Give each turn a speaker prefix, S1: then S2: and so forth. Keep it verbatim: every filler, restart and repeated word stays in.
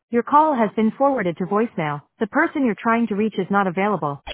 S1: Your call has been forwarded to voicemail. The person you're trying to reach is not available.